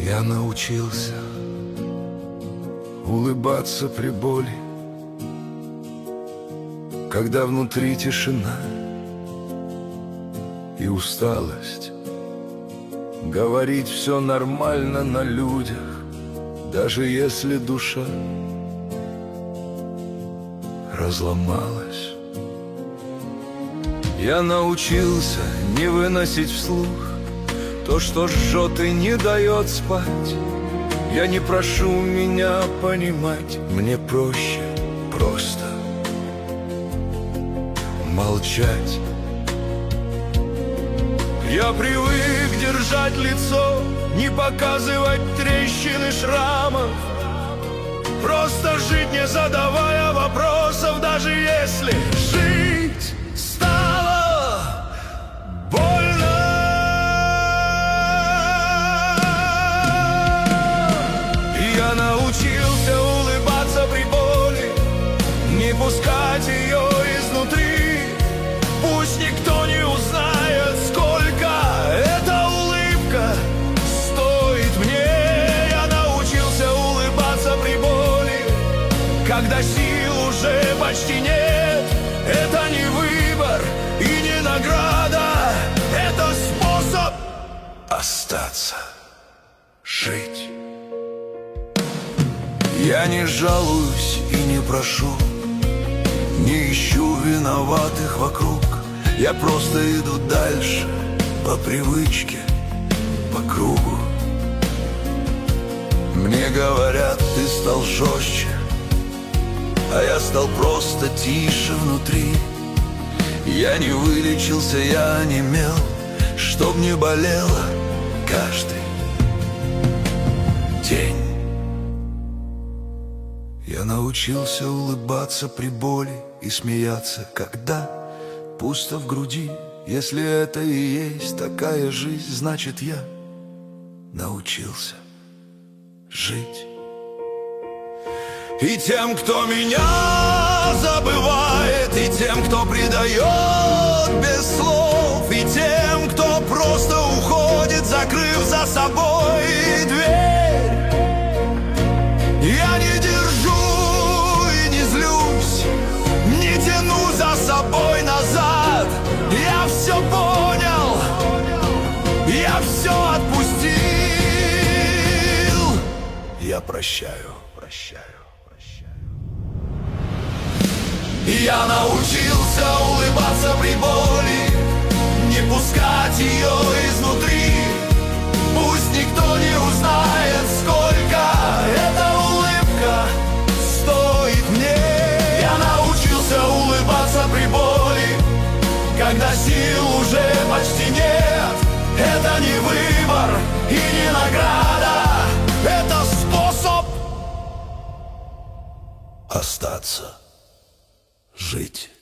Я научился улыбаться при боли, когда внутри тишина и усталость. Говорить все нормально на людях, даже если душа разломалась. Я научился не выносить вслух то, что жжет и не дает спать. Я не прошу меня понимать, мне проще просто молчать. Я привык держать лицо, не показывать трещин и шрамов, просто жить, не задавая вопросов, даже если жить стало больно. Я научился улыбаться при боли, не пускать ее изнутри. Пусть никто не узнает, сколько эта улыбка стоит мне. Я научился улыбаться при боли, когда сил уже почти нет. Это не выбор и не награда, это способ остаться, жить. Я не жалуюсь и не прошу, не ищу виноватых вокруг. Я просто иду дальше по привычке, по кругу. Мне говорят, ты стал жестче, а я стал просто тише внутри. Я не вылечился, я онемел, чтоб не болело каждый день. Я научился улыбаться при боли и смеяться, когда пусто в груди. Если это и есть такая жизнь, значит, я научился жить. И тем, кто меня забывает, и тем, кто предает без слов, и тем, кто просто уходит, закрыв за собой дверь. Я не держу и не злюсь, не тяну за собой назад. Я все понял, я все отпустил. Я прощаю, прощаю. Я научился улыбаться при боли, не пускать ее изнутри. Пусть никто не узнает, сколько эта улыбка стоит мне. Я научился улыбаться при боли, когда сил уже почти нет. Это не выбор и не награда, это способ остаться, жить.